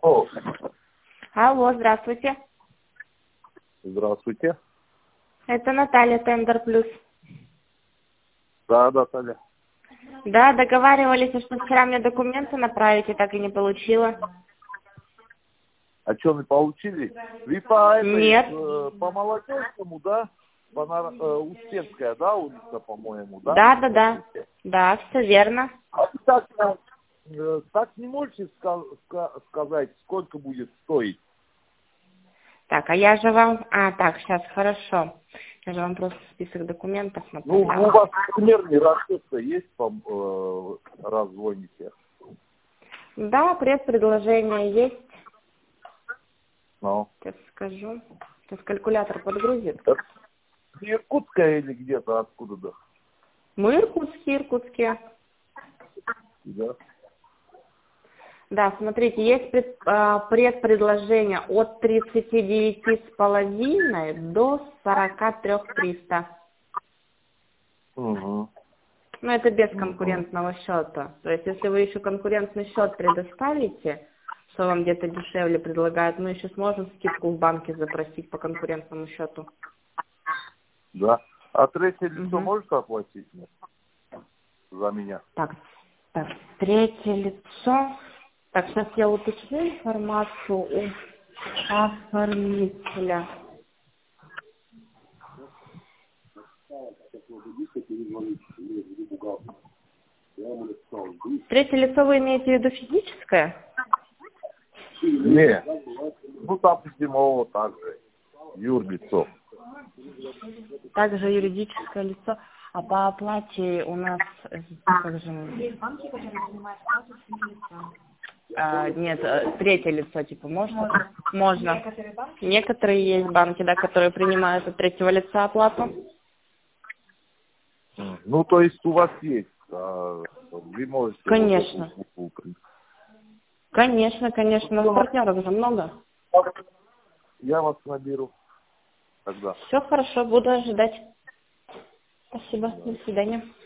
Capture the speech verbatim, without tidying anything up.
Алло. Алло, здравствуйте. Здравствуйте. Это Наталья, Тендер Плюс. Да, Наталья. Да, договаривались, что вчера мне документы направите, так и не получила. А что, вы получили? Вы по этой, Нет. э, по Молодежному, да? По Нар- э, Успенская, да, улица, по-моему, да? Да, да, да. Да, все верно. А вы так, э, так не можете ска- ска- сказать, сколько будет стоить? Так, а я же вам... А, так, сейчас, хорошо. Я же вам просто список документов Ну, у направляла. вас примерный расчет-то есть, по, э, раз звоните? Да, предпредложение есть. Ну. Сейчас скажу. Сейчас калькулятор подгрузит. Это Иркутская или где-то откуда-то? Мы иркутские, иркутские. Да. Да, смотрите, есть пред, а, предпредложение от тридцати девяти с половиной до сорока трёх триста. Угу. Но это без Угу. конкурентного счета. То есть, если вы еще конкурентный счет предоставите, что вам где-то дешевле предлагают, мы еще сможем скидку в банке запросить по конкурентному счету. Да. А третье лицо Угу. может оплатить мне? За меня? Так, так, третье лицо. Так, сейчас я уточню информацию у оформителя. Третье лицо вы имеете в виду физическое? Не. Ну, там прямого также. Юрлицо. Также юридическое лицо. А по оплате у нас... э, Как же мы... Есть банки, которые занимают оплату с лицом. А, нет, э, третье лицо, типа, можно? Можно. Можно. Некоторые банки. Некоторые есть банки, да, которые принимают от третьего лица оплату. Ну, то есть у вас есть. А, вы можете... Конечно. Вот эту услугу. Конечно, конечно. Но партнеров же много. Я вас наберу тогда. Все хорошо, буду ожидать. Спасибо. До свидания.